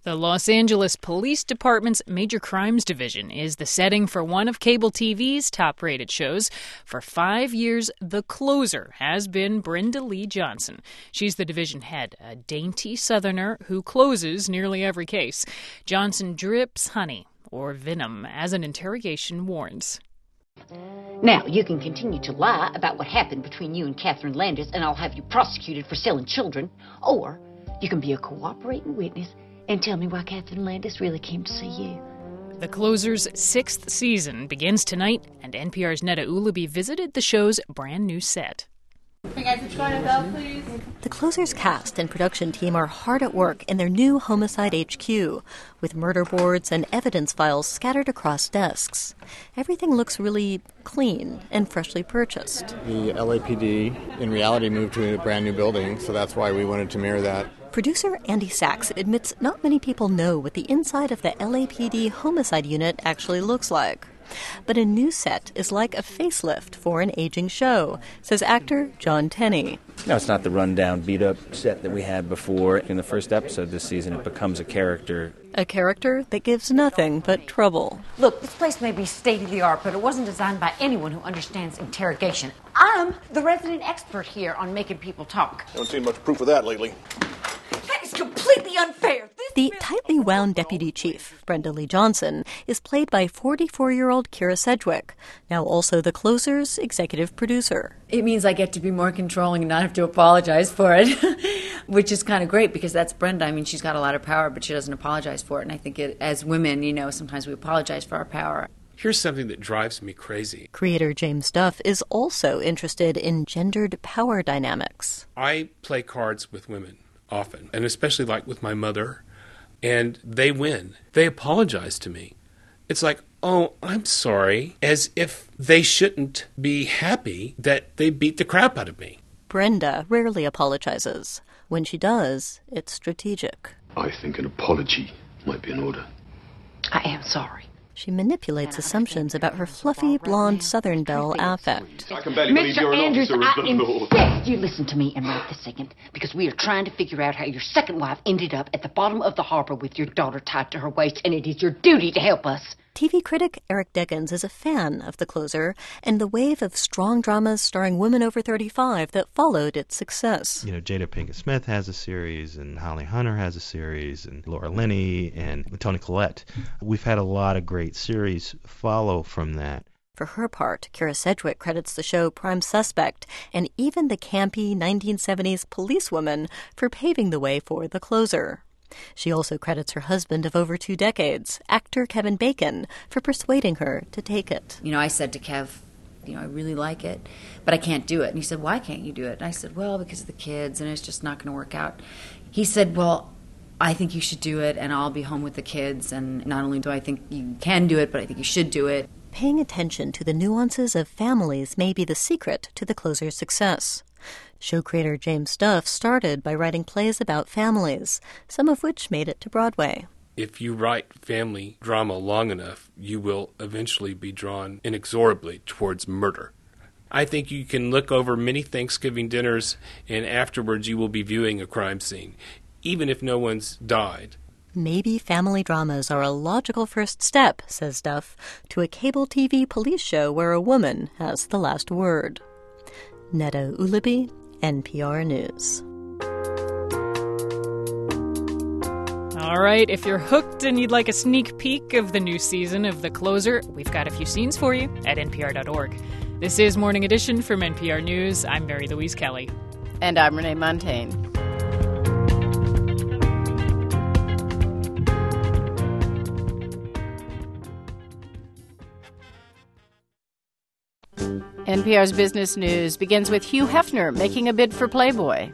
The Los Angeles Police Department's Major Crimes Division is the setting for one of cable TV's top-rated shows. For 5 years, the closer has been Brenda Lee Johnson. She's the division head, a dainty Southerner who closes nearly every case. Johnson drips honey, or venom, as an interrogation warns. Now, you can continue to lie about what happened between you and Catherine Landis, and I'll have you prosecuted for selling children. Or you can be a cooperating witness and tell me why Catherine Landis really came to see you. The Closer's 6th season begins tonight, and NPR's Neda Ulaby visited the show's brand new set. Hey guys, would you go on a bell, please? The Closer's cast and production team are hard at work in their new homicide HQ, with murder boards and evidence files scattered across desks. Everything looks really clean and freshly purchased. The LAPD, in reality, moved to a brand new building, so that's why we wanted to mirror that. Producer Andy Sachs admits not many people know what the inside of the LAPD homicide unit actually looks like. But a new set is like a facelift for an aging show, says actor John Tenney. No, it's not the rundown, beat-up set that we had before. In the first episode this season, it becomes a character. A character that gives nothing but trouble. Look, this place may be state-of-the-art, but it wasn't designed by anyone who understands interrogation. I'm the resident expert here on making people talk. Haven't seen much proof of that lately. That is completely unfair. The tightly wound deputy chief, Brenda Lee Johnson, is played by 44-year-old Kyra Sedgwick, now also the Closer's executive producer. It means I get to be more controlling and not have to apologize for it, which is kind of great because that's Brenda. I mean, she's got a lot of power, but she doesn't apologize for it. And I think as women, sometimes we apologize for our power. Here's something that drives me crazy. Creator James Duff is also interested in gendered power dynamics. I play cards with women often, and especially like with my mother, and they win. They apologize to me. It's like, oh, I'm sorry, as if they shouldn't be happy that they beat the crap out of me. Brenda rarely apologizes. When she does, it's strategic. I think an apology might be in order. I am sorry. She manipulates assumptions about her fluffy, blonde Southern belle affect. I can barely believe you're an Andrews, officer of the law. insist you listen to me and right this second, because we are trying to figure out how your second wife ended up at the bottom of the harbor with your daughter tied to her waist, and it is your duty to help us. TV critic Eric Deggans is a fan of The Closer and the wave of strong dramas starring women over 35 that followed its success. Jada Pinkett Smith has a series, and Holly Hunter has a series, and Laura Linney, and Toni Collette. We've had a lot of great series follow from that. For her part, Kyra Sedgwick credits the show Prime Suspect and even the campy 1970s Policewoman for paving the way for The Closer. She also credits her husband of over 2 decades, actor Kevin Bacon, for persuading her to take it. I said to Kev, I really like it, but I can't do it. And he said, why can't you do it? And I said, well, because of the kids, and it's just not going to work out. He said, well, I think you should do it, and I'll be home with the kids. And not only do I think you can do it, but I think you should do it. Paying attention to the nuances of families may be the secret to The Closer's success. Show creator James Duff started by writing plays about families, some of which made it to Broadway. If you write family drama long enough, you will eventually be drawn inexorably towards murder. I think you can look over many Thanksgiving dinners, and afterwards you will be viewing a crime scene, even if no one's died. Maybe family dramas are a logical first step, says Duff, to a cable TV police show where a woman has the last word. Neda Ulaby, NPR News. All right, if you're hooked and you'd like a sneak peek of the new season of The Closer, we've got a few scenes for you at npr.org. This is Morning Edition from NPR News. I'm Mary Louise Kelly. And I'm Renee Montaigne. NPR's Business News begins with Hugh Hefner making a bid for Playboy.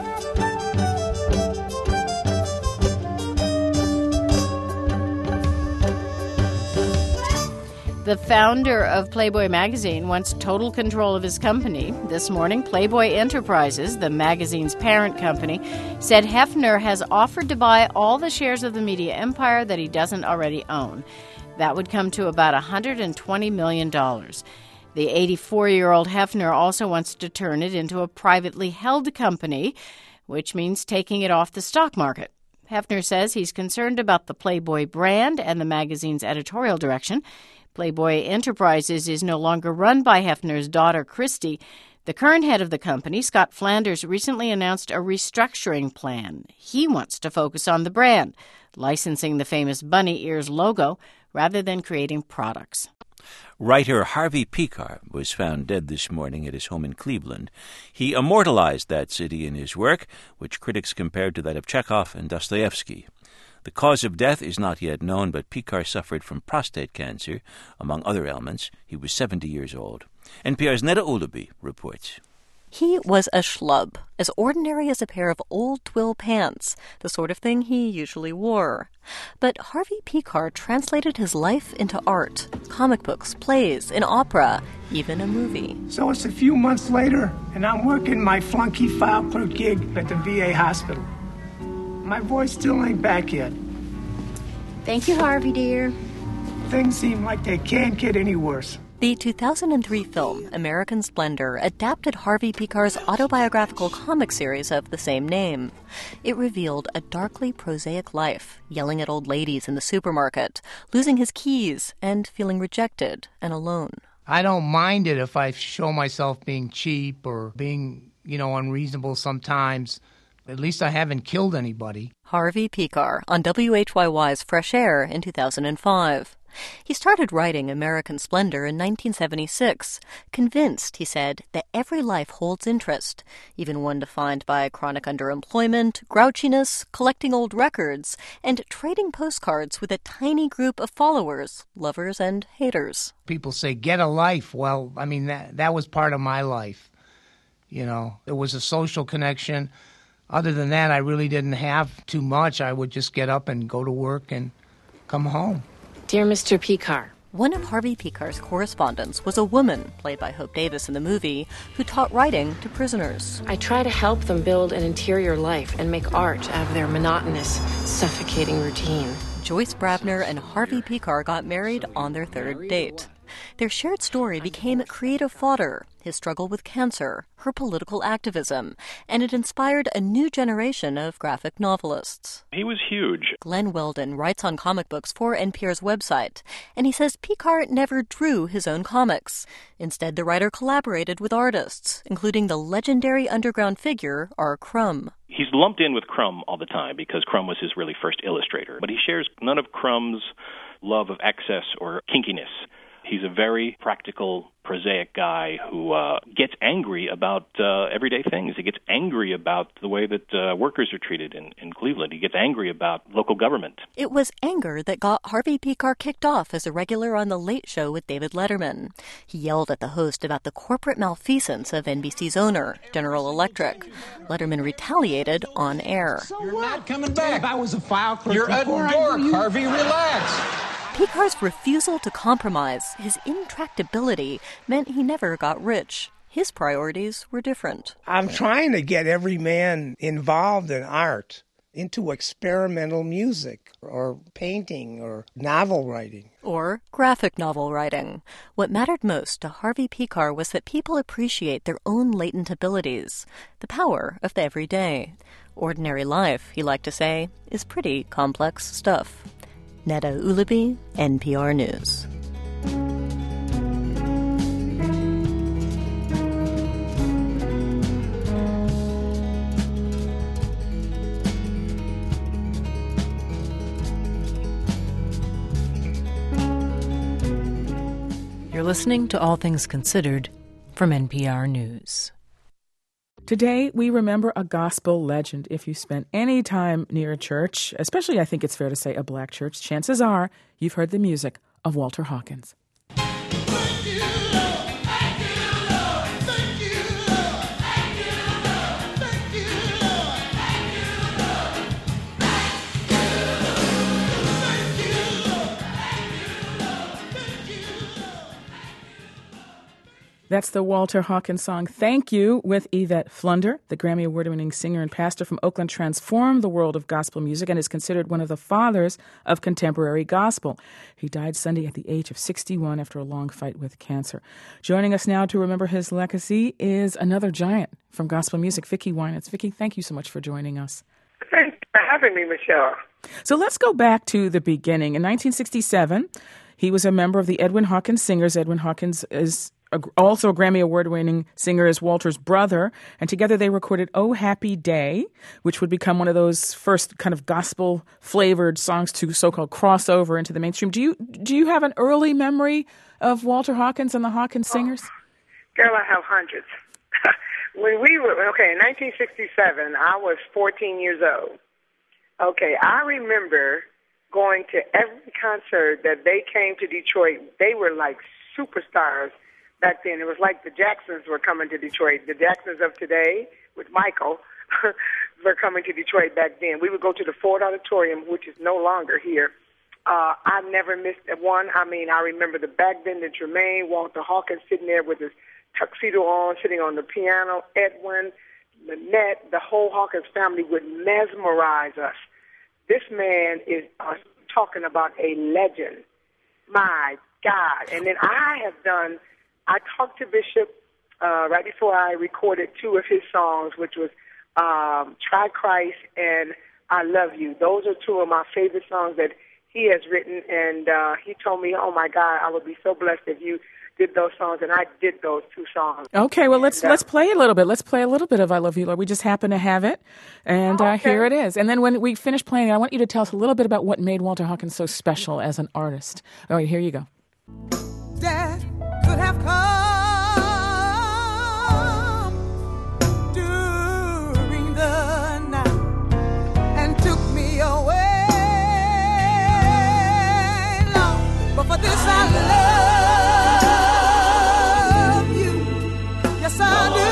The founder of Playboy magazine wants total control of his company. This morning, Playboy Enterprises, the magazine's parent company, said Hefner has offered to buy all the shares of the media empire that he doesn't already own. That would come to about $120 million. The 84-year-old Hefner also wants to turn it into a privately held company, which means taking it off the stock market. Hefner says he's concerned about the Playboy brand and the magazine's editorial direction. Playboy Enterprises is no longer run by Hefner's daughter, Christy. The current head of the company, Scott Flanders, recently announced a restructuring plan. He wants to focus on the brand, licensing the famous bunny ears logo rather than creating products. Writer Harvey Pekar was found dead this morning at his home in Cleveland. He immortalized that city in his work, which critics compared to that of Chekhov and Dostoevsky. The cause of death is not yet known, but Pekar suffered from prostate cancer, among other ailments. He was 70 years old. NPR's Neda Ulaby reports. He was a schlub, as ordinary as a pair of old twill pants, the sort of thing he usually wore. But Harvey Pekar translated his life into art, comic books, plays, an opera, even a movie. So it's a few months later, and I'm working my flunky file clerk gig at the VA hospital. My voice still ain't back yet. Thank you, Harvey, dear. Things seem like they can't get any worse. The 2003 film, American Splendor, adapted Harvey Pekar's autobiographical comic series of the same name. It revealed a darkly prosaic life, yelling at old ladies in the supermarket, losing his keys, and feeling rejected and alone. I don't mind it if I show myself being cheap or being, unreasonable sometimes. At least I haven't killed anybody. Harvey Pekar on WHYY's Fresh Air in 2005. He started writing American Splendor in 1976, convinced, he said, that every life holds interest, even one defined by chronic underemployment, grouchiness, collecting old records, and trading postcards with a tiny group of followers, lovers and haters. People say, get a life. Well, that was part of my life. It was a social connection. Other than that, I really didn't have too much. I would just get up and go to work and come home. Dear Mr. Pekar. One of Harvey Pekar's correspondents was a woman, played by Hope Davis in the movie, who taught writing to prisoners. I try to help them build an interior life and make art out of their monotonous, suffocating routine. Joyce Brabner and Harvey Pekar got married on their third date. Their shared story became creative fodder, his struggle with cancer, her political activism, and it inspired a new generation of graphic novelists. He was huge. Glenn Weldon writes on comic books for NPR's website, and he says Pekar never drew his own comics. Instead, the writer collaborated with artists, including the legendary underground figure R. Crumb. He's lumped in with Crumb all the time because Crumb was his really first illustrator, but he shares none of Crumb's love of excess or kinkiness. He's a very practical, prosaic guy who gets angry about everyday things. He gets angry about the way that workers are treated in Cleveland. He gets angry about local government. It was anger that got Harvey Pekar kicked off as a regular on The Late Show with David Letterman. He yelled at the host about the corporate malfeasance of NBC's owner, General Electric. Letterman retaliated on air. So you're not coming back. I was a file clerk. You're a dork, Harvey. Relax. Pekar's refusal to compromise, his intractability, meant he never got rich. His priorities were different. I'm trying to get every man involved in art, into experimental music or painting or novel writing. Or graphic novel writing. What mattered most to Harvey Pekar was that people appreciate their own latent abilities, the power of the everyday. Ordinary life, he liked to say, is pretty complex stuff. Neda Ulaby, NPR News. You're listening to All Things Considered from NPR News. Today, we remember a gospel legend. If you spent any time near a church, especially I think it's fair to say a black church, chances are you've heard the music of Walter Hawkins. That's the Walter Hawkins song, Thank You, with Yvette Flunder. The Grammy Award-winning singer and pastor from Oakland transformed the world of gospel music and is considered one of the fathers of contemporary gospel. He died Sunday at the age of 61 after a long fight with cancer. Joining us now to remember his legacy is another giant from gospel music, Vicki Winans. Vicki, thank you so much for joining us. Thanks for having me, Michelle. So let's go back to the beginning. In 1967, he was a member of the Edwin Hawkins Singers. Edwin Hawkins is also a Grammy Award-winning singer, as Walter's brother, and together they recorded "Oh Happy Day," which would become one of those first kind of gospel-flavored songs to so-called cross over into the mainstream. Do you have an early memory of Walter Hawkins and the Hawkins Singers? Girl, I have hundreds. When we were, in 1967, I was 14 years old. Okay, I remember going to every concert that they came to Detroit. They were like superstars back then. It was like the Jacksons were coming to Detroit. The Jacksons of today, with Michael, were coming to Detroit back then. We would go to the Ford Auditorium, which is no longer here. I never missed one. I mean, I remember the back then, the Jermaine, Walter Hawkins sitting there with his tuxedo on, sitting on the piano, Edwin, Lynette, the whole Hawkins family would mesmerize us. This man is talking about a legend. My God. And then I talked to Bishop right before I recorded two of his songs, which was Try Christ and I Love You. Those are two of my favorite songs that he has written, and he told me, oh, my God, I would be so blessed if you did those songs, and I did those two songs. Okay, well, let's play a little bit. Let's play a little bit of I Love You, Lord. We just happen to have it, and here it is. And then when we finish playing it, I want you to tell us a little bit about what made Walter Hawkins so special as an artist. All right, here you go. Dad could have come during the night and took me away, Lord, but for this I love you. Yes, I do.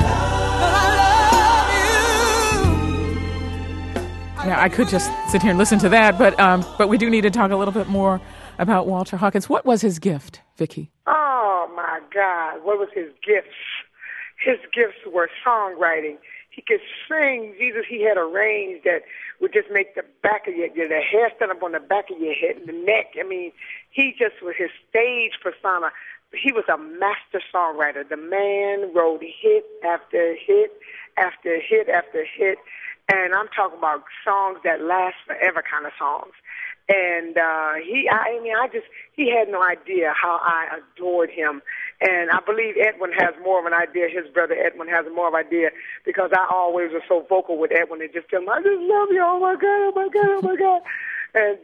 Now, I could just sit here and listen to that, but we do need to talk a little bit more about Walter Hawkins. What was his gift, Vicki? Oh, my God. What was his gifts? His gifts were songwriting. He could sing. Jesus, he had a range that would just make the back of the hair stand up on the back of your head and the neck. I mean, he just was his stage persona. He was a master songwriter. The man wrote hit after hit after hit after hit. And I'm talking about songs that last forever kind of songs. And he had no idea how I adored him. And I believe Edwin has more of an idea. His brother Edwin has more of an idea because I always was so vocal with Edwin and just tell him, I just love you. Oh, my God, oh, my God, oh, my God. And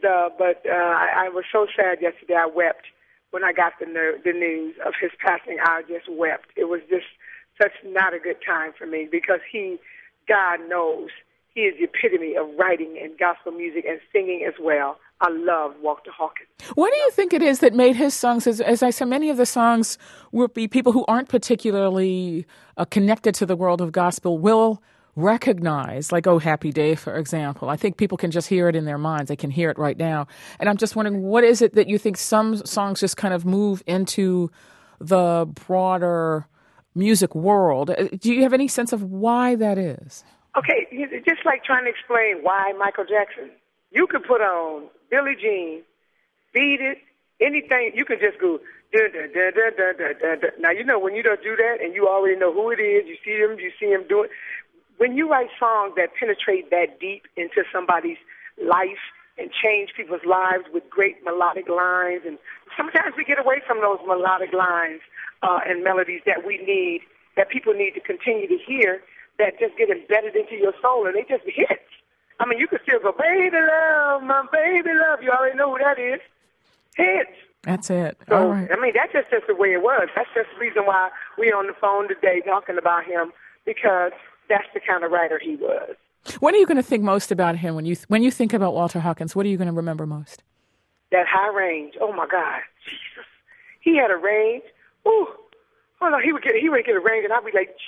I was so sad yesterday. I wept when I got the news of his passing. I just wept. It was just such not a good time for me because God knows, he is the epitome of writing and gospel music and singing as well. I love Walter Hawkins. What do you think it is that made his songs, as I said, many of the songs will be people who aren't particularly connected to the world of gospel will recognize, like Oh Happy Day, for example. I think people can just hear it in their minds. They can hear it right now. And I'm just wondering, what is it that you think some songs just kind of move into the broader music world? Do you have any sense of why that is? Okay, just like trying to explain why Michael Jackson. You could put on Billie Jean, Beat It, anything. You could just go, da, da, da, da, da, da, da, da. Now, you know, when you don't do that and you already know who it is, you see him do it. When you write songs that penetrate that deep into somebody's life and change people's lives with great melodic lines, and sometimes we get away from those melodic lines and melodies that we need, that people need to continue to hear, that just get embedded into your soul, and they just hit. I mean, you can still go, baby love, my baby love. You already know who that is. Hits. That's it. So, all right. I mean, that's just the way it was. That's just the reason why we're on the phone today talking about him, because that's the kind of writer he was. What are you going to think most about him when you think about Walter Hawkins? What are you going to remember most? That high range. Oh, my God. Jesus. He had a range. Ooh. Oh, no, he would get a range, and I'd be like,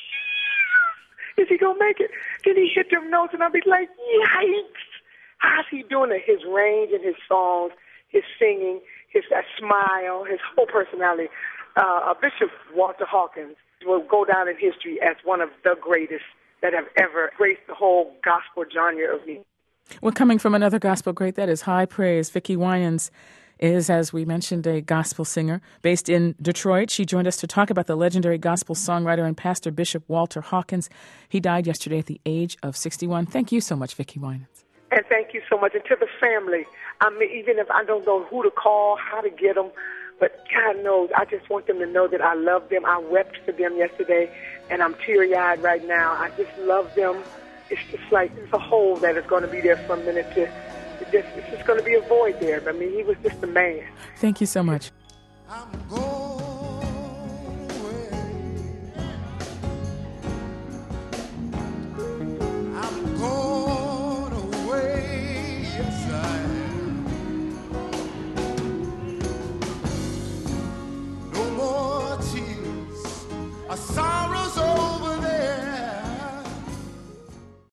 is he going to make it? Then he hit them notes, and I'd be like, yikes. How's he doing it? His range and his songs, his singing, his smile, his whole personality. Bishop Walter Hawkins will go down in history as one of the greatest that have ever graced the whole gospel genre of music. Well, coming from another gospel great, that is high praise. Vicki Winans is, as we mentioned, a gospel singer based in Detroit. She joined us to talk about the legendary gospel songwriter and pastor Bishop Walter Hawkins. He died yesterday at the age of 61. Thank you so much, Vicki Winans. And thank you so much. And to the family, I mean, even if I don't know who to call, how to get them, but God knows, I just want them to know that I love them. I wept for them yesterday, and I'm teary-eyed right now. I just love them. It's just like it's a hole that is going to be there for a minute. It's just going to be a void there. I mean, he was just a man. Thank you so much. I'm going